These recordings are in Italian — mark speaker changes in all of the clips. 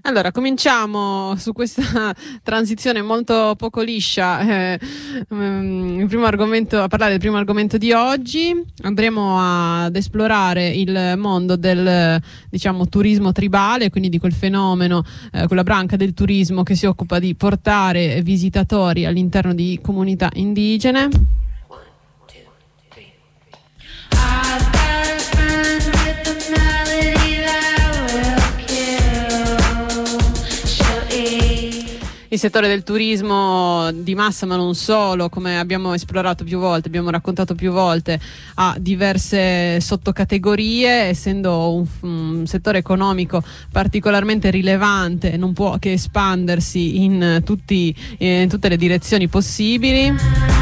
Speaker 1: Allora, cominciamo su questa transizione molto poco liscia. A parlare del primo argomento di oggi. Andremo ad esplorare il mondo del, turismo tribale, quindi di quel fenomeno, quella branca del turismo che si occupa di portare visitatori all'interno di comunità indigene. Il settore del turismo di massa, ma non solo, come abbiamo esplorato più volte, abbiamo raccontato più volte, ha diverse sottocategorie, essendo un settore economico particolarmente rilevante, non può che espandersi in tutte le direzioni possibili.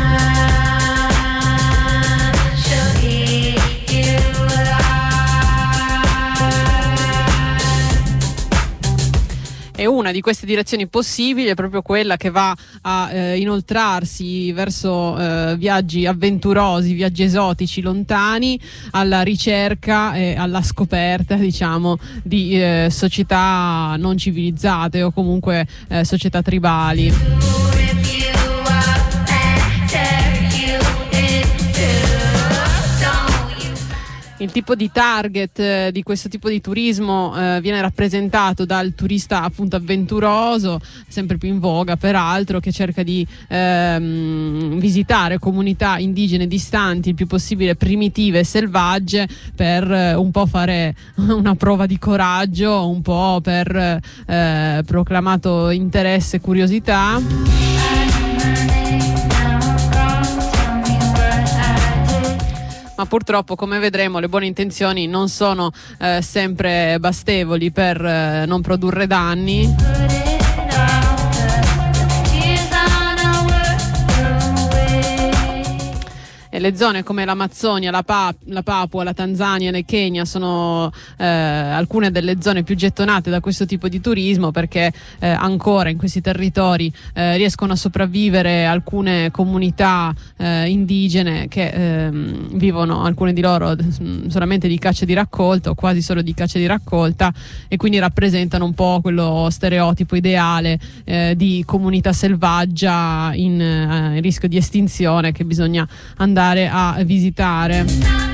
Speaker 1: E una di queste direzioni possibili è proprio quella che va a inoltrarsi verso viaggi avventurosi, viaggi esotici, lontani, alla ricerca e alla scoperta, di società non civilizzate o comunque società tribali. Il tipo di target di questo tipo di turismo viene rappresentato dal turista appunto avventuroso, sempre più in voga peraltro, che cerca di visitare comunità indigene distanti, il più possibile primitive e selvagge, per un po' fare una prova di coraggio, un po' per proclamato interesse e curiosità. Ma purtroppo, come vedremo, le buone intenzioni non sono sempre bastevoli per non produrre danni. E le zone come l'Amazzonia, la Papua, la Tanzania e il Kenya sono alcune delle zone più gettonate da questo tipo di turismo, perché ancora in questi territori riescono a sopravvivere alcune comunità indigene che vivono, alcune di loro, solamente di caccia e di raccolta, o quasi solo di caccia e di raccolta, e quindi rappresentano un po' quello stereotipo ideale di comunità selvaggia in rischio di estinzione, che bisogna andare a visitare.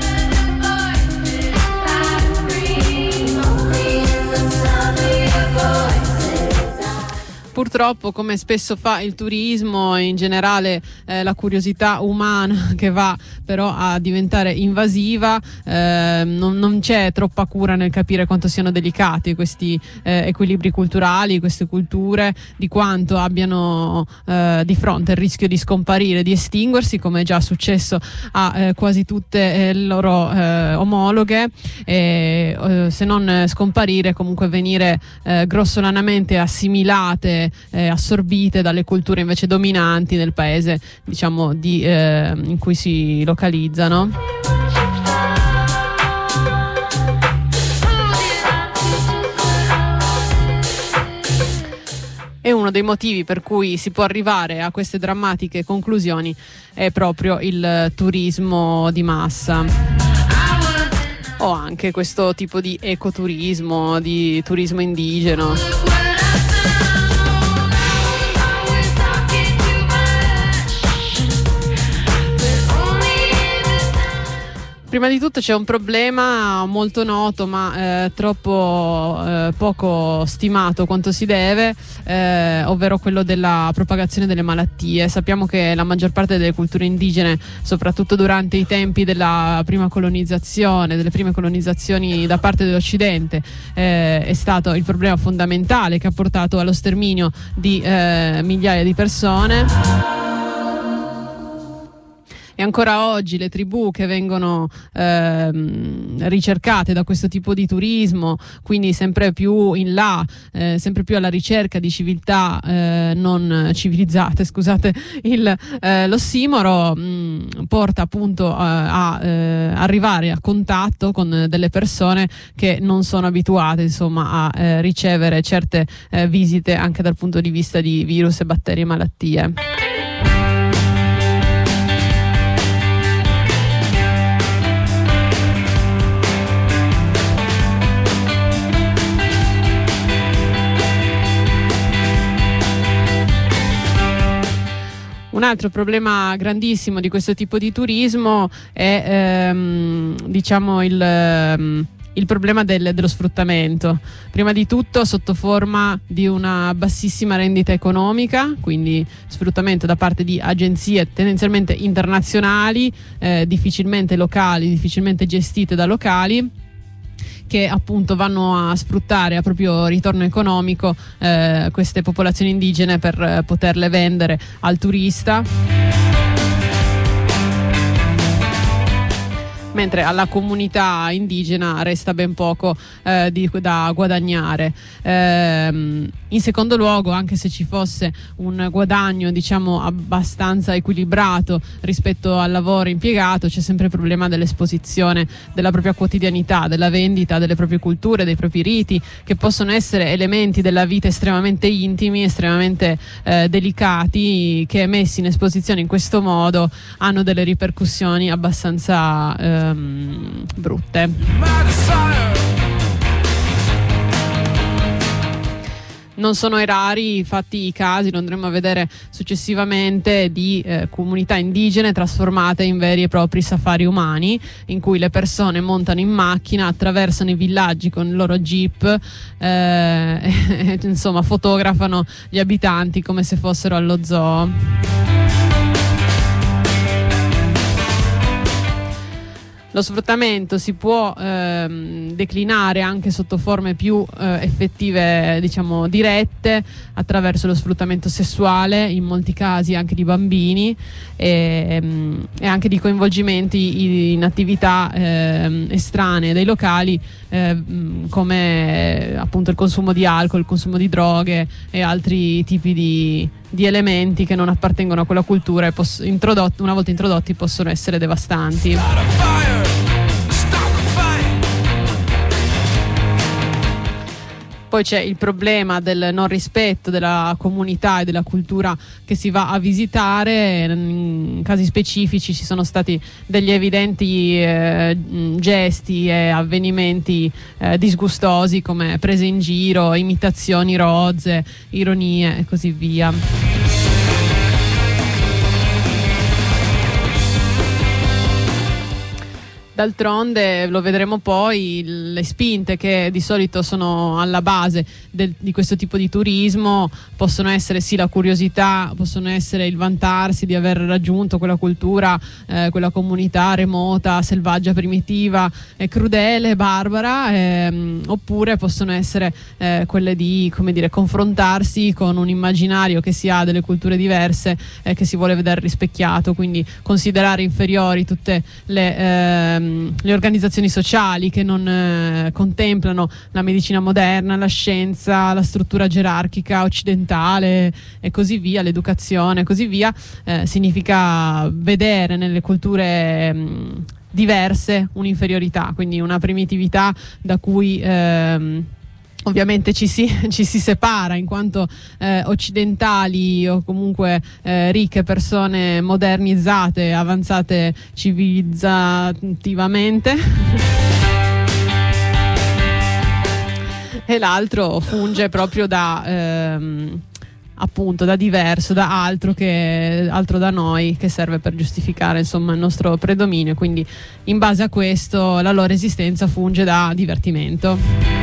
Speaker 1: Purtroppo, come spesso fa il turismo e in generale la curiosità umana, che va però a diventare invasiva, non c'è troppa cura nel capire quanto siano delicati questi equilibri culturali, queste culture, di quanto abbiano di fronte il rischio di scomparire, di estinguersi, come è già successo a quasi tutte le loro omologhe, e se non scomparire, comunque venire grossolanamente assimilate, assorbite dalle culture invece dominanti nel paese, in cui si localizzano. E uno dei motivi per cui si può arrivare a queste drammatiche conclusioni è proprio il turismo di massa, o anche questo tipo di ecoturismo, di turismo indigeno. Prima di tutto c'è un problema molto noto, ma troppo poco stimato quanto si deve, ovvero quello della propagazione delle malattie. Sappiamo che la maggior parte delle culture indigene, soprattutto durante i tempi delle prime colonizzazioni da parte dell'Occidente, è stato il problema fondamentale che ha portato allo sterminio di migliaia di persone. E ancora oggi le tribù che vengono ricercate da questo tipo di turismo, quindi sempre più in là, sempre più alla ricerca di civiltà non civilizzate, scusate l'ossimoro, porta appunto a arrivare a contatto con delle persone che non sono abituate, insomma, a ricevere certe visite anche dal punto di vista di virus e batteri e malattie. Un altro problema grandissimo di questo tipo di turismo è diciamo il problema dello sfruttamento, prima di tutto sotto forma di una bassissima rendita economica, quindi sfruttamento da parte di agenzie tendenzialmente internazionali, difficilmente locali, difficilmente gestite da locali, che appunto vanno a sfruttare a proprio ritorno economico queste popolazioni indigene per poterle vendere al turista, mentre alla comunità indigena resta ben poco da guadagnare. In secondo luogo, anche se ci fosse un guadagno diciamo abbastanza equilibrato rispetto al lavoro impiegato, c'è sempre il problema dell'esposizione della propria quotidianità, della vendita delle proprie culture, dei propri riti, che possono essere elementi della vita estremamente intimi, estremamente delicati, che messi in esposizione in questo modo hanno delle ripercussioni abbastanza brutte. Non sono rari infatti i casi, lo andremo a vedere successivamente, di comunità indigene trasformate in veri e propri safari umani, in cui le persone montano in macchina, attraversano i villaggi con il loro jeep, insomma fotografano gli abitanti come se fossero allo zoo. Lo sfruttamento si può declinare anche sotto forme più effettive, diciamo dirette, attraverso lo sfruttamento sessuale, in molti casi anche di bambini, e anche di coinvolgimenti in attività estranee dai locali, come appunto il consumo di alcol, il consumo di droghe e altri tipi di elementi che non appartengono a quella cultura e una volta introdotti possono essere devastanti. Poi c'è il problema del non rispetto della comunità e della cultura che si va a visitare. In casi specifici ci sono stati degli evidenti gesti e avvenimenti disgustosi, come prese in giro, imitazioni rozze, ironie e così via. D'altronde, lo vedremo poi, le spinte che di solito sono alla base di questo tipo di turismo possono essere sì la curiosità, possono essere il vantarsi di aver raggiunto quella cultura, quella comunità remota, selvaggia, primitiva, crudele, barbara, oppure possono essere quelle di, come dire, confrontarsi con un immaginario che si ha delle culture diverse, che si vuole vedere rispecchiato, quindi considerare inferiori tutte le organizzazioni sociali che non contemplano la medicina moderna, la scienza, la struttura gerarchica occidentale e così via, l'educazione e così via. Significa vedere nelle culture diverse un'inferiorità, quindi una primitività da cui ovviamente ci si separa in quanto occidentali o comunque ricche persone modernizzate, avanzate civilizzativamente. E l'altro funge proprio da appunto da diverso, da altro da noi, che serve per giustificare insomma il nostro predominio, quindi in base a questo la loro esistenza funge da divertimento.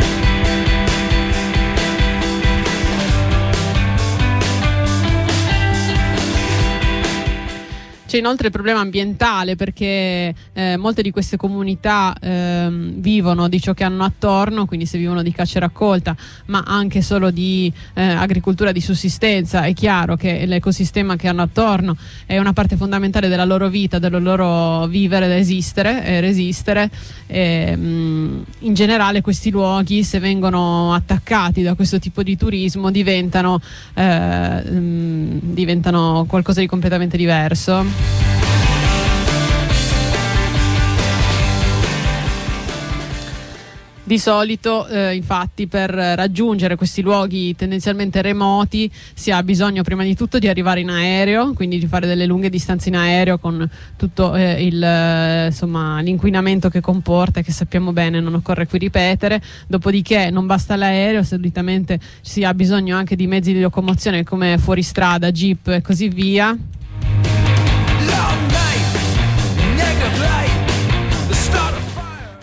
Speaker 1: C'è inoltre il problema ambientale, perché molte di queste comunità vivono di ciò che hanno attorno, quindi se vivono di caccia e raccolta, ma anche solo di agricoltura di sussistenza, è chiaro che l'ecosistema che hanno attorno è una parte fondamentale della loro vita, del loro vivere, da esistere e resistere. In generale questi luoghi, se vengono attaccati da questo tipo di turismo, diventano qualcosa di completamente diverso. Di solito, infatti, per raggiungere questi luoghi tendenzialmente remoti si ha bisogno prima di tutto di arrivare in aereo, quindi di fare delle lunghe distanze in aereo con tutto l'inquinamento che comporta, che sappiamo bene, non occorre qui ripetere. Dopodiché non basta l'aereo, solitamente si ha bisogno anche di mezzi di locomozione come fuoristrada, jeep e così via.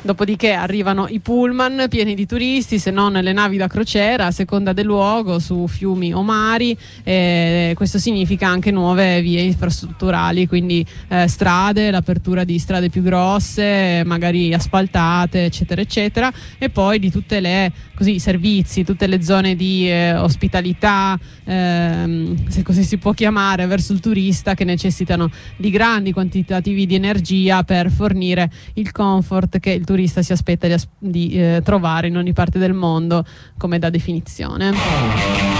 Speaker 1: Dopodiché arrivano i pullman pieni di turisti, se non le navi da crociera, a seconda del luogo, su fiumi o mari. Questo significa anche nuove vie infrastrutturali, quindi strade, l'apertura di strade più grosse, magari asfaltate, eccetera, eccetera, e poi di tutte le servizi, tutte le zone di ospitalità, se così si può chiamare, verso il turista, che necessitano di grandi quantitativi di energia per fornire il comfort che il turista si aspetta di trovare in ogni parte del mondo, come da definizione.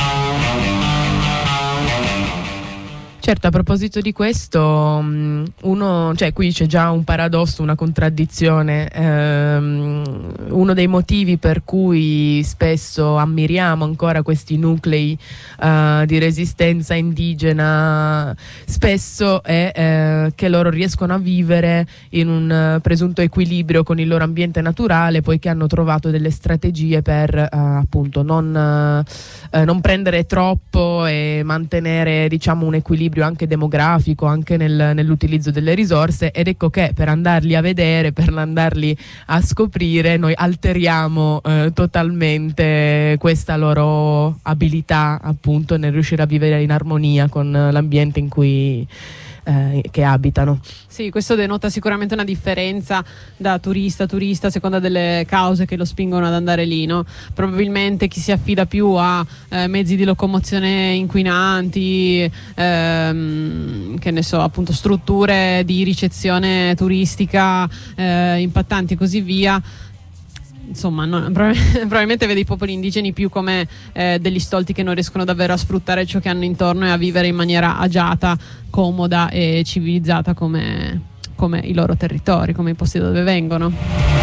Speaker 2: Certo, a proposito di questo, qui c'è già un paradosso, una contraddizione. Uno dei motivi per cui spesso ammiriamo ancora questi nuclei di resistenza indigena spesso è che loro riescono a vivere in un presunto equilibrio con il loro ambiente naturale, poiché hanno trovato delle strategie per appunto non prendere troppo e mantenere, diciamo, un equilibrio anche demografico, anche nell'utilizzo delle risorse. Ed ecco che per andarli a vedere, per andarli a scoprire, noi alteriamo totalmente questa loro abilità appunto nel riuscire a vivere in armonia con l'ambiente in cui che abitano.
Speaker 1: Sì, questo denota sicuramente una differenza da turista a turista a seconda delle cause che lo spingono ad andare lì, no? Probabilmente chi si affida più a mezzi di locomozione inquinanti, che ne so, appunto strutture di ricezione turistica impattanti e così via. Insomma, probabilmente vede i popoli indigeni più come degli stolti che non riescono davvero a sfruttare ciò che hanno intorno e a vivere in maniera agiata, comoda e civilizzata come i loro territori, come i posti dove vengono.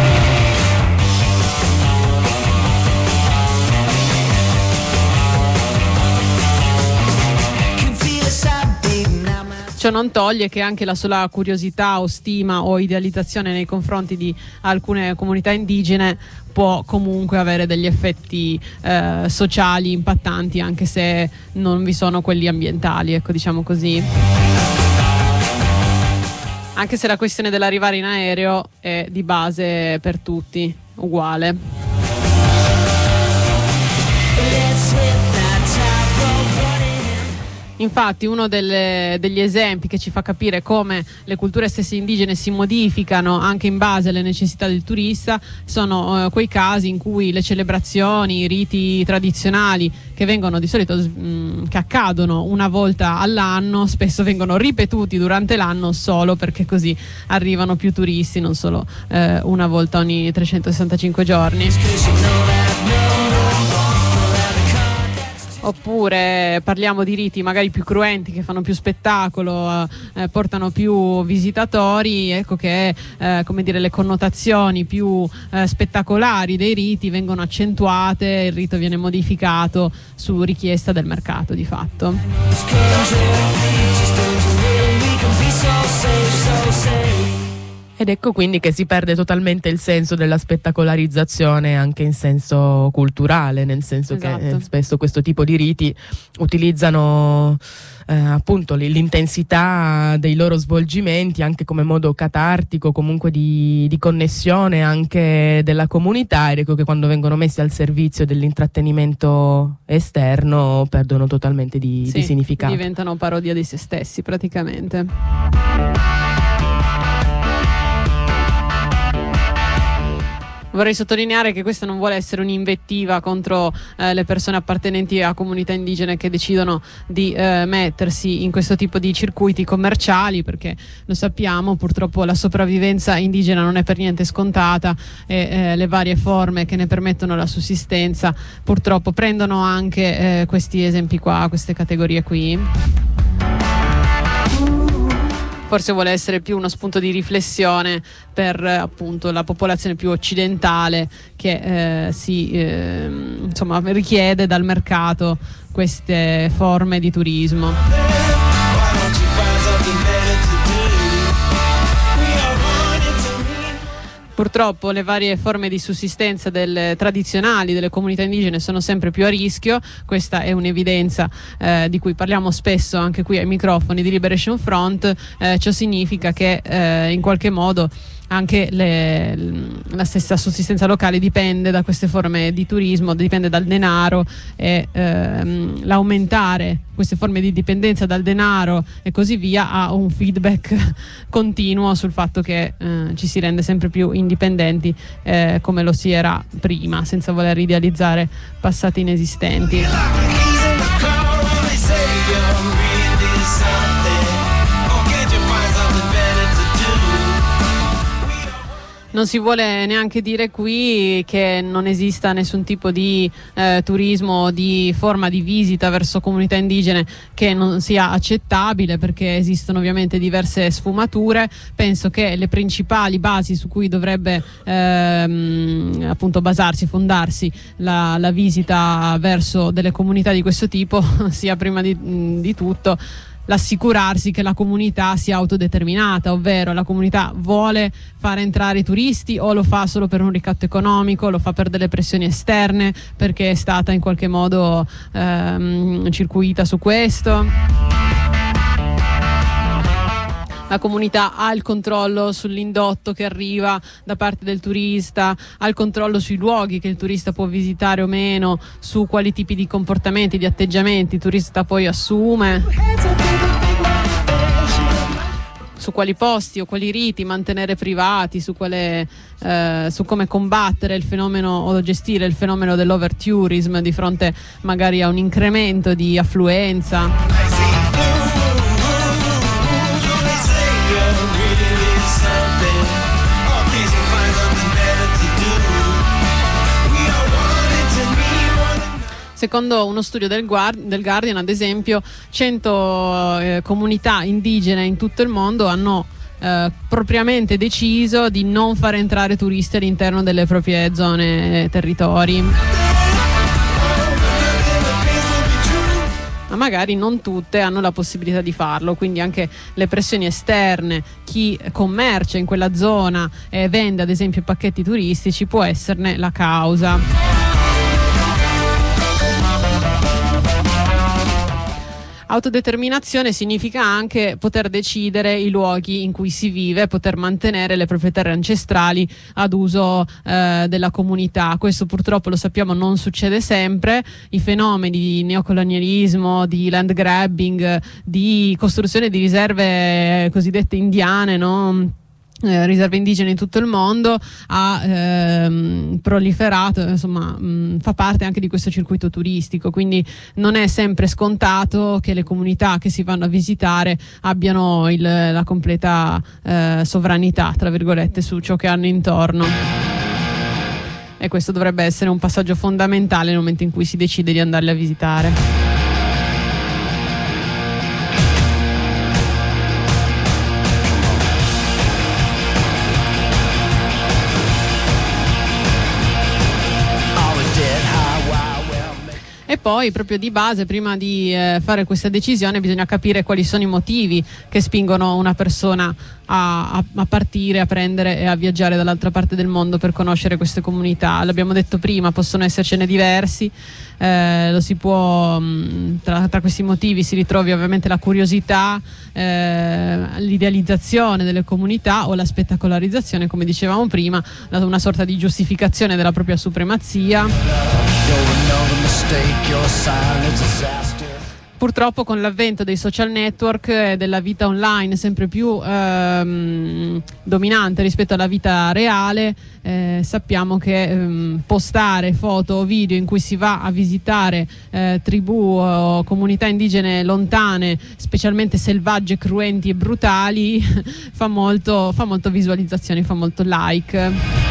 Speaker 1: Ciò non toglie che anche la sola curiosità o stima o idealizzazione nei confronti di alcune comunità indigene può comunque avere degli effetti sociali impattanti, anche se non vi sono quelli ambientali, ecco, diciamo così. Anche se la questione dell'arrivare in aereo è di base per tutti uguale. Infatti uno degli esempi che ci fa capire come le culture stesse indigene si modificano anche in base alle necessità del turista sono quei casi in cui le celebrazioni, i riti tradizionali che vengono di solito che accadono una volta all'anno spesso vengono ripetuti durante l'anno solo perché così arrivano più turisti, non solo una volta ogni 365 giorni. Oppure parliamo di riti magari più cruenti che fanno più spettacolo, portano più visitatori, ecco che come dire, le connotazioni più spettacolari dei riti vengono accentuate, il rito viene modificato su richiesta del mercato di fatto.
Speaker 2: Ed ecco quindi che si perde totalmente il senso della spettacolarizzazione anche in senso culturale, nel senso che spesso questo tipo di riti utilizzano appunto l'intensità dei loro svolgimenti anche come modo catartico, comunque di connessione anche della comunità, ed ecco che quando vengono messi al servizio dell'intrattenimento esterno perdono totalmente di significato.
Speaker 1: Diventano parodia di se stessi praticamente. Vorrei sottolineare che questa non vuole essere un'invettiva contro le persone appartenenti a comunità indigene che decidono di mettersi in questo tipo di circuiti commerciali, perché lo sappiamo, purtroppo la sopravvivenza indigena non è per niente scontata e le varie forme che ne permettono la sussistenza purtroppo prendono anche questi esempi qua, queste categorie qui. Forse vuole essere più uno spunto di riflessione per appunto la popolazione più occidentale che insomma richiede dal mercato queste forme di turismo. Purtroppo le varie forme di sussistenza tradizionali delle comunità indigene sono sempre più a rischio, questa è un'evidenza di cui parliamo spesso anche qui ai microfoni di Liberation Front. Ciò significa che in qualche modo anche la stessa sussistenza locale dipende da queste forme di turismo, dipende dal denaro, e l'aumentare queste forme di dipendenza dal denaro e così via ha un feedback continuo sul fatto che ci si rende sempre più indipendenti, come lo si era prima, senza voler idealizzare passati inesistenti. Non si vuole neanche dire qui che non esista nessun tipo di turismo, di forma di visita verso comunità indigene che non sia accettabile, perché esistono ovviamente diverse sfumature. Penso che le principali basi su cui dovrebbe appunto fondarsi la visita verso delle comunità di questo tipo sia prima di tutto l'assicurarsi che la comunità sia autodeterminata, ovvero la comunità vuole fare entrare i turisti o lo fa solo per un ricatto economico, lo fa per delle pressioni esterne, perché è stata in qualche modo circuita su questo. La comunità ha il controllo sull'indotto che arriva da parte del turista, ha il controllo sui luoghi che il turista può visitare o meno, su quali tipi di comportamenti, di atteggiamenti il turista poi assume, su quali posti o quali riti mantenere privati, su come combattere il fenomeno o gestire il fenomeno dell'overtourism di fronte magari a un incremento di affluenza. Secondo uno studio del Guardian, ad esempio, 100 comunità indigene in tutto il mondo hanno propriamente deciso di non far entrare turisti all'interno delle proprie zone, territori. Ma magari non tutte hanno la possibilità di farlo, quindi anche le pressioni esterne, chi commercia in quella zona e vende ad esempio pacchetti turistici può esserne la causa. Autodeterminazione significa anche poter decidere i luoghi in cui si vive, poter mantenere le proprie terre ancestrali ad uso della comunità. Questo purtroppo, lo sappiamo, non succede sempre. I fenomeni di neocolonialismo, di land grabbing, di costruzione di riserve cosiddette indiane, no? Riserve indigene in tutto il mondo ha proliferato, insomma, fa parte anche di questo circuito turistico, quindi non è sempre scontato che le comunità che si vanno a visitare abbiano la completa sovranità, tra virgolette, su ciò che hanno intorno. E questo dovrebbe essere un passaggio fondamentale nel momento in cui si decide di andarle a visitare. E poi proprio di base, prima di fare questa decisione, bisogna capire quali sono i motivi che spingono una persona a partire, a prendere e a viaggiare dall'altra parte del mondo per conoscere queste comunità. L'abbiamo detto prima, possono essercene diversi, lo si può, tra questi motivi si ritrovi ovviamente la curiosità, l'idealizzazione delle comunità o la spettacolarizzazione, come dicevamo prima, una sorta di giustificazione della propria supremazia. Purtroppo con l'avvento dei social network e della vita online sempre più dominante rispetto alla vita reale, sappiamo che postare foto o video in cui si va a visitare tribù o comunità indigene lontane, specialmente selvagge, cruenti e brutali, fa molto visualizzazioni, fa molto like.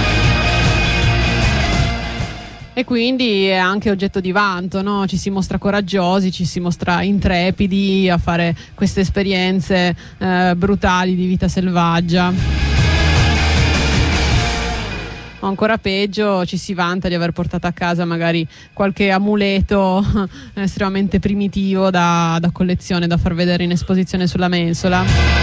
Speaker 1: E quindi è anche oggetto di vanto, no? Ci si mostra coraggiosi, ci si mostra intrepidi a fare queste esperienze brutali di vita selvaggia. O ancora peggio, ci si vanta di aver portato a casa magari qualche amuleto estremamente primitivo da collezione, da far vedere in esposizione sulla mensola.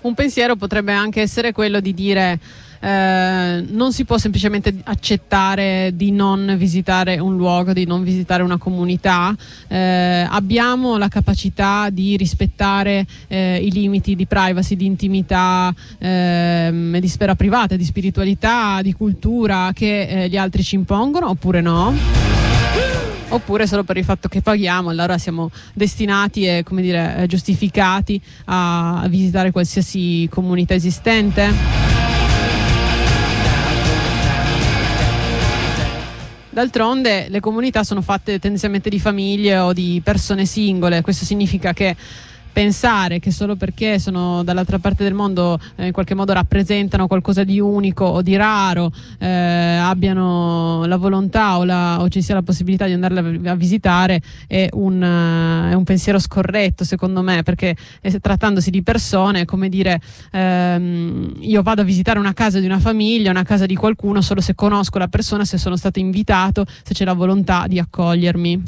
Speaker 1: Un pensiero potrebbe anche essere quello di dire non si può semplicemente accettare di non visitare un luogo, di non visitare una comunità. Abbiamo la capacità di rispettare i limiti di privacy, di intimità, di sfera privata, di spiritualità, di cultura che gli altri ci impongono, oppure no? Oppure solo per il fatto che paghiamo, allora siamo destinati e, come dire, giustificati a visitare qualsiasi comunità esistente? D'altronde le comunità sono fatte tendenzialmente di famiglie o di persone singole. Questo significa che pensare che solo perché sono dall'altra parte del mondo in qualche modo rappresentano qualcosa di unico o di raro, abbiano la volontà o ci sia la possibilità di andarle a visitare è un pensiero scorretto, secondo me, perché trattandosi di persone, come dire, io vado a visitare una casa di una famiglia, una casa di qualcuno solo se conosco la persona, se sono stato invitato, se c'è la volontà di accogliermi.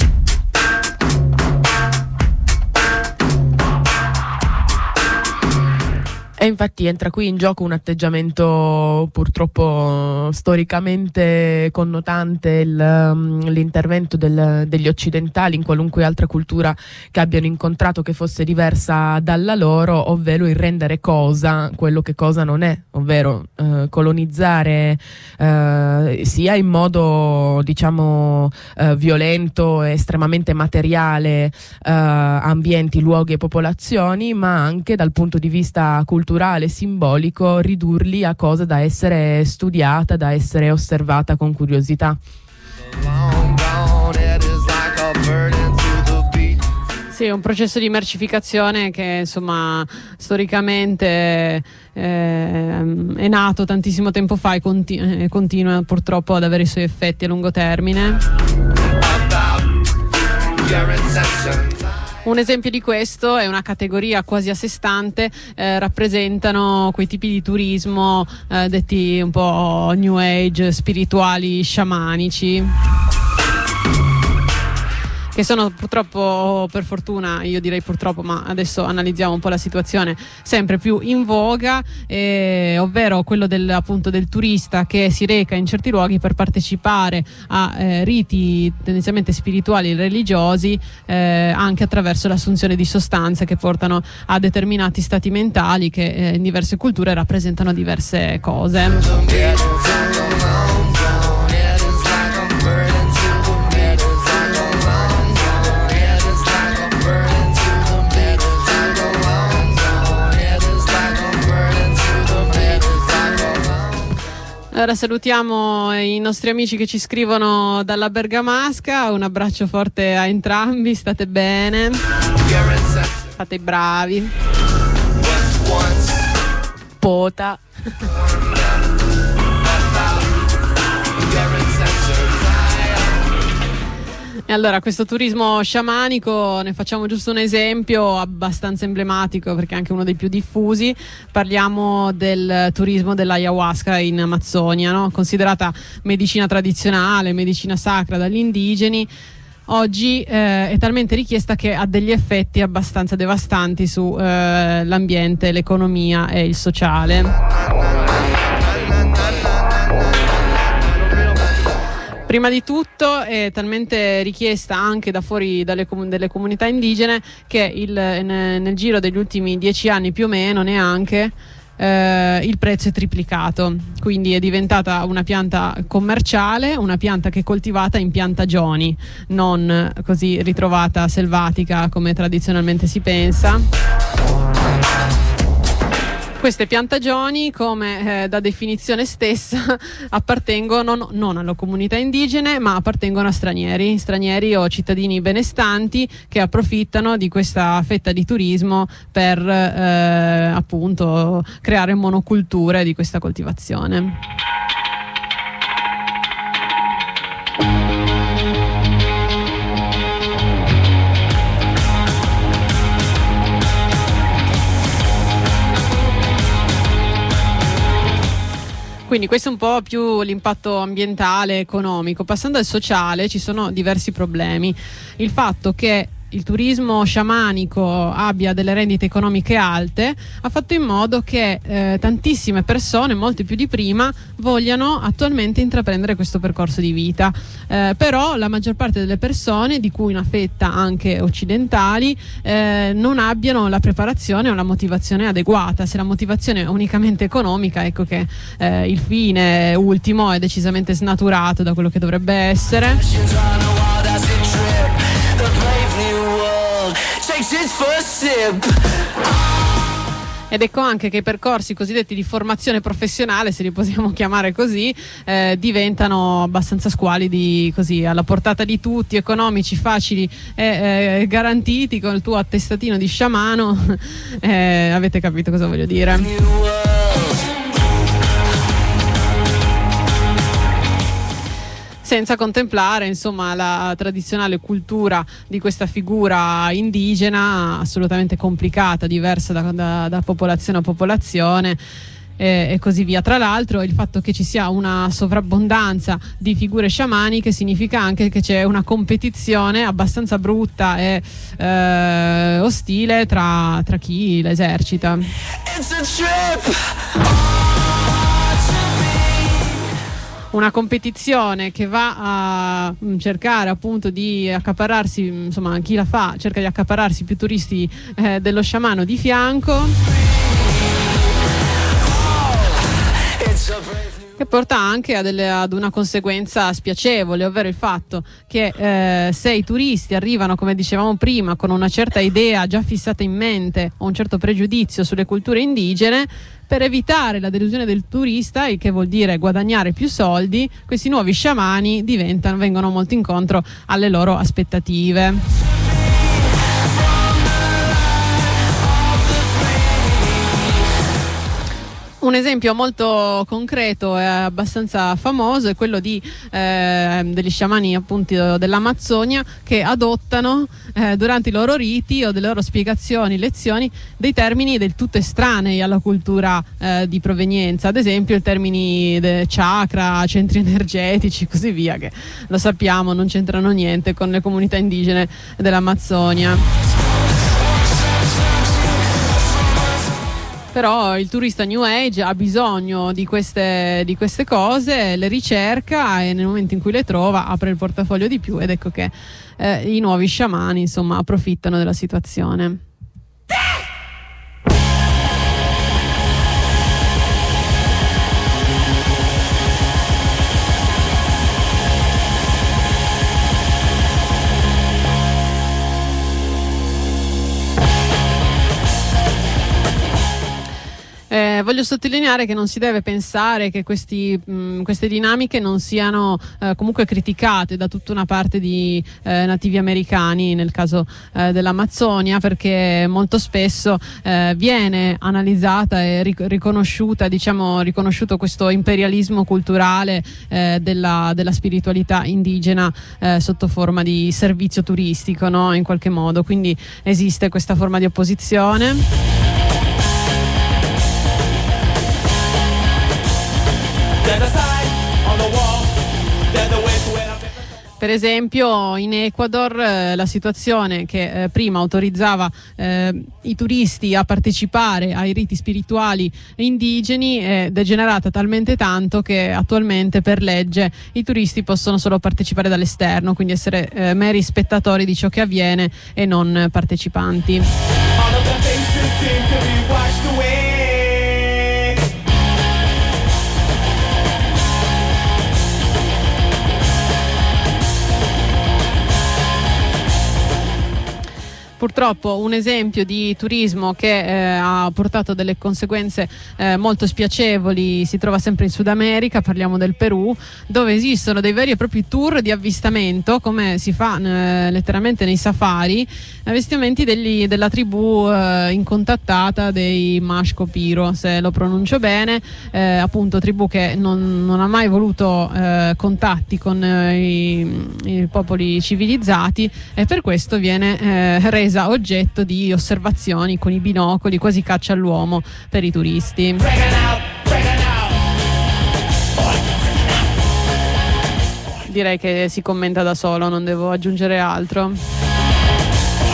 Speaker 2: E infatti entra qui in gioco un atteggiamento purtroppo storicamente connotante, l'intervento degli occidentali in qualunque altra cultura che abbiano incontrato che fosse diversa dalla loro, ovvero il rendere cosa quello che cosa non è, ovvero colonizzare sia in modo diciamo violento e estremamente materiale ambienti, luoghi e popolazioni, ma anche dal punto di vista culturale, simbolico, ridurli a cosa da essere studiata, da essere osservata con curiosità.
Speaker 1: Sì, è un processo di mercificazione che insomma storicamente è nato tantissimo tempo fa e continua purtroppo ad avere i suoi effetti a lungo termine. Un esempio di questo è una categoria quasi a sé stante, rappresentano quei tipi di turismo detti un po' new age, spirituali, sciamanici, che sono purtroppo, per fortuna, io direi purtroppo, ma adesso analizziamo un po' la situazione, sempre più in voga, ovvero quello appunto del turista che si reca in certi luoghi per partecipare a riti tendenzialmente spirituali e religiosi, anche attraverso l'assunzione di sostanze che portano a determinati stati mentali che in diverse culture rappresentano diverse cose. Allora salutiamo i nostri amici che ci scrivono dalla Bergamasca, un abbraccio forte a entrambi, state bene, fate i bravi.
Speaker 2: Pota.
Speaker 1: E allora questo turismo sciamanico, ne facciamo giusto un esempio abbastanza emblematico perché è anche uno dei più diffusi. Parliamo del turismo dell'ayahuasca in Amazzonia, no? Considerata medicina tradizionale, medicina sacra dagli indigeni. Oggi è talmente richiesta che ha degli effetti abbastanza devastanti su l'ambiente, l'economia e il sociale. Prima di tutto è talmente richiesta anche da fuori delle comunità indigene che nel giro degli ultimi 10 anni più o meno, neanche, il prezzo è triplicato, quindi è diventata una pianta commerciale, una pianta che è coltivata in piantagioni, non così ritrovata selvatica come tradizionalmente si pensa. Queste piantagioni, come da definizione stessa, appartengono non alle comunità indigene, ma appartengono a stranieri o cittadini benestanti che approfittano di questa fetta di turismo per appunto creare monoculture di questa coltivazione. Quindi questo è un po' più l'impatto ambientale, economico. Passando al sociale ci sono diversi problemi. Il fatto che il turismo sciamanico abbia delle rendite economiche alte, ha fatto in modo che tantissime persone, molte più di prima, vogliano attualmente intraprendere questo percorso di vita. Però la maggior parte delle persone, di cui una fetta anche occidentali, non abbiano la preparazione o la motivazione adeguata. Se la motivazione è unicamente economica, ecco che il fine ultimo è decisamente snaturato da quello che dovrebbe essere. Ed ecco anche che i percorsi cosiddetti di formazione professionale, se li possiamo chiamare così, diventano abbastanza squalidi, così alla portata di tutti, economici, facili e garantiti con il tuo attestatino di sciamano. Avete capito cosa voglio dire? Senza contemplare, insomma, la tradizionale cultura di questa figura indigena, assolutamente complicata, diversa da popolazione a popolazione, e così via. Tra l'altro, il fatto che ci sia una sovrabbondanza di figure sciamaniche significa anche che c'è una competizione abbastanza brutta e ostile tra chi l'esercita. Una competizione che va a cercare appunto di accaparrarsi, insomma, chi la fa cerca di accaparrarsi più turisti dello sciamano di fianco, che porta anche ad una conseguenza spiacevole, ovvero il fatto che se i turisti arrivano, come dicevamo prima, con una certa idea già fissata in mente o un certo pregiudizio sulle culture indigene, per evitare la delusione del turista, il che vuol dire guadagnare più soldi, questi nuovi sciamani vengono molto incontro alle loro aspettative. Un esempio molto concreto e abbastanza famoso è quello degli sciamani appunto dell'Amazzonia, che adottano durante i loro riti o delle loro spiegazioni, lezioni, dei termini del tutto estranei alla cultura di provenienza, ad esempio i termini chakra, centri energetici, così via, che lo sappiamo non c'entrano niente con le comunità indigene dell'Amazzonia. Però il turista New Age ha bisogno di queste cose, le ricerca e nel momento in cui le trova apre il portafoglio di più, ed ecco che i nuovi sciamani, insomma, approfittano della situazione. Voglio sottolineare che non si deve pensare che queste dinamiche non siano comunque criticate da tutta una parte di nativi americani, nel caso dell'Amazzonia, perché molto spesso viene analizzata e riconosciuto questo imperialismo culturale della spiritualità indigena sotto forma di servizio turistico, no? In qualche modo, quindi esiste questa forma di opposizione. Per esempio in Ecuador la situazione che prima autorizzava i turisti a partecipare ai riti spirituali indigeni è degenerata talmente tanto che attualmente per legge i turisti possono solo partecipare dall'esterno, quindi essere meri spettatori di ciò che avviene e non partecipanti. Purtroppo un esempio di turismo che ha portato delle conseguenze molto spiacevoli si trova sempre in Sud America, parliamo del Perù, dove esistono dei veri e propri tour di avvistamento, come si fa letteralmente nei safari, avvistamenti della tribù incontattata dei Mashco Piro, se lo pronuncio bene, appunto tribù che non ha mai voluto contatti con i popoli civilizzati, e per questo viene resa oggetto di osservazioni con i binocoli, quasi caccia all'uomo per i turisti. Direi che si commenta da solo, non devo aggiungere altro.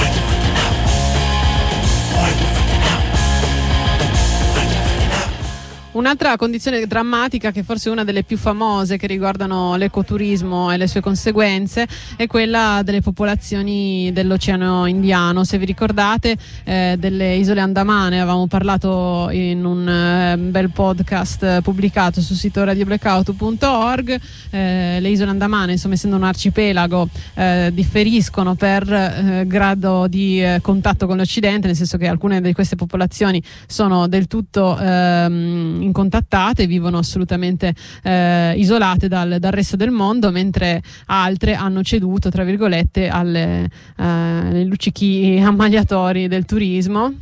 Speaker 1: Un'altra condizione drammatica, che forse è una delle più famose, che riguardano l'ecoturismo e le sue conseguenze, è quella delle popolazioni dell'Oceano Indiano. Se vi ricordate, delle isole Andamane avevamo parlato in un bel podcast pubblicato sul sito radioblackout.org. Le isole Andamane, insomma, essendo un arcipelago, differiscono per grado di contatto con l'Occidente, nel senso che alcune di queste popolazioni sono del tutto incontattate, vivono assolutamente isolate dal resto del mondo, mentre altre hanno ceduto, tra virgolette, alle luccichi ammaliatori del turismo.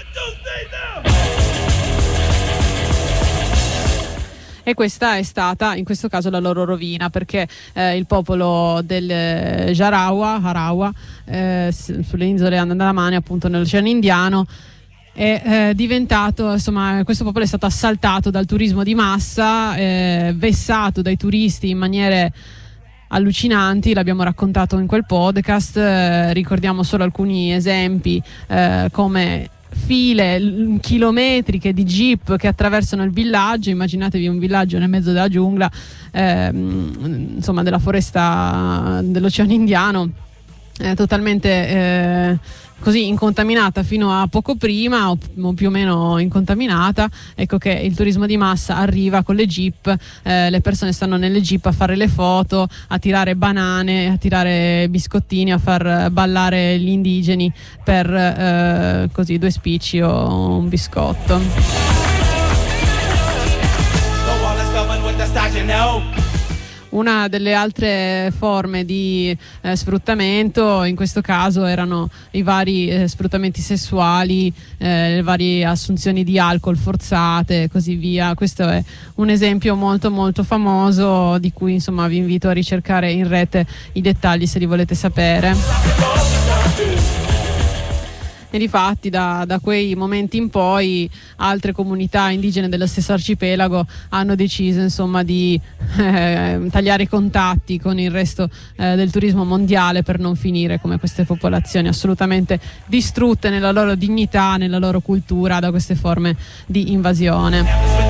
Speaker 1: E questa è stata in questo caso la loro rovina, perché il popolo del Harawa, sulle isole Andamane, appunto nell'Oceano Indiano, è diventato, insomma, questo popolo è stato assaltato dal turismo di massa, vessato dai turisti in maniere allucinanti. L'abbiamo raccontato in quel podcast, ricordiamo solo alcuni esempi, come file chilometriche di jeep che attraversano il villaggio. Immaginatevi un villaggio nel mezzo della giungla, insomma, della foresta dell'Oceano Indiano, totalmente così incontaminata fino a poco prima, o più o meno incontaminata. Ecco che il turismo di massa arriva con le jeep, le persone stanno nelle jeep a fare le foto, a tirare banane, a tirare biscottini, a far ballare gli indigeni per così 2 spicci o un biscotto. Una delle altre forme di sfruttamento, in questo caso, erano i vari sfruttamenti sessuali, le varie assunzioni di alcol forzate e così via. Questo è un esempio molto molto famoso, di cui, insomma, vi invito a ricercare in rete i dettagli se li volete sapere. E difatti da quei momenti in poi altre comunità indigene dello stesso arcipelago hanno deciso, insomma, di tagliare i contatti con il resto del turismo mondiale, per non finire come queste popolazioni assolutamente distrutte nella loro dignità, nella loro cultura, da queste forme di invasione.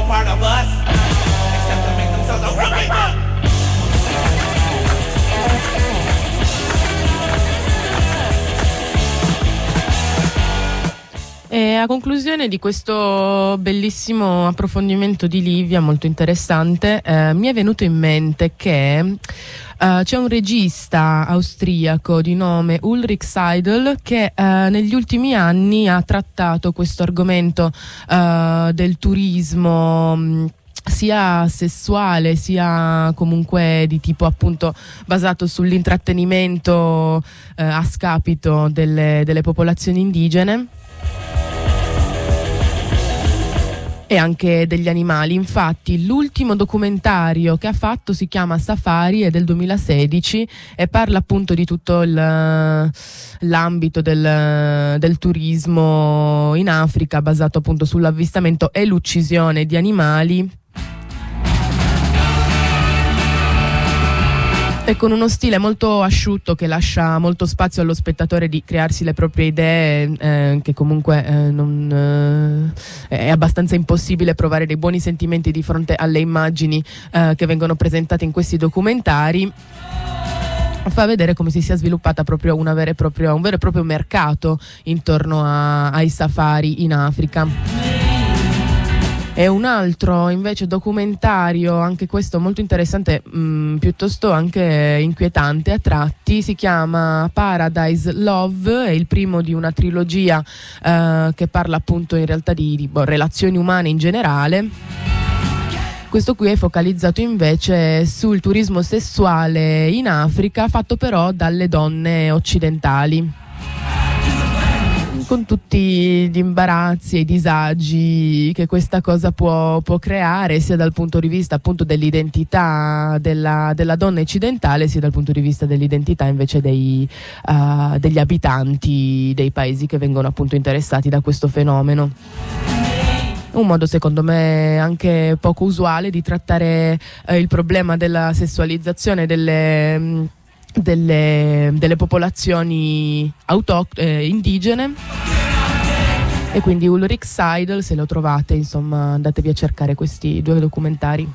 Speaker 2: E a conclusione di questo bellissimo approfondimento di Livia, molto interessante, mi è venuto in mente che c'è un regista austriaco di nome Ulrich Seidel che negli ultimi anni ha trattato questo argomento del turismo, sia sessuale sia comunque di tipo, appunto, basato sull'intrattenimento a scapito delle popolazioni indigene e anche degli animali. Infatti l'ultimo documentario che ha fatto si chiama Safari, è del 2016 e parla appunto di tutto l'ambito del turismo in Africa, basato appunto sull'avvistamento e l'uccisione di animali, e con uno stile molto asciutto che lascia molto spazio allo spettatore di crearsi le proprie idee, che comunque è abbastanza impossibile provare dei buoni sentimenti di fronte alle immagini che vengono presentate in questi documentari. Fa vedere come si sia sviluppata proprio un vero e proprio mercato intorno ai safari in Africa. E un altro invece documentario, anche questo molto interessante, piuttosto anche inquietante a tratti, si chiama Paradise Love, è il primo di una trilogia che parla appunto in realtà di relazioni umane in generale. Questo qui è focalizzato invece sul turismo sessuale in Africa, fatto però dalle donne occidentali, con tutti gli imbarazzi e i disagi che questa cosa può creare, sia dal punto di vista appunto dell'identità della donna occidentale, sia dal punto di vista dell'identità invece degli abitanti dei paesi che vengono appunto interessati da questo fenomeno. Un modo, secondo me, anche poco usuale di trattare il problema della sessualizzazione delle popolazioni indigene, E quindi Ulrich Seidel, se lo trovate, insomma, andatevi a cercare questi due documentari.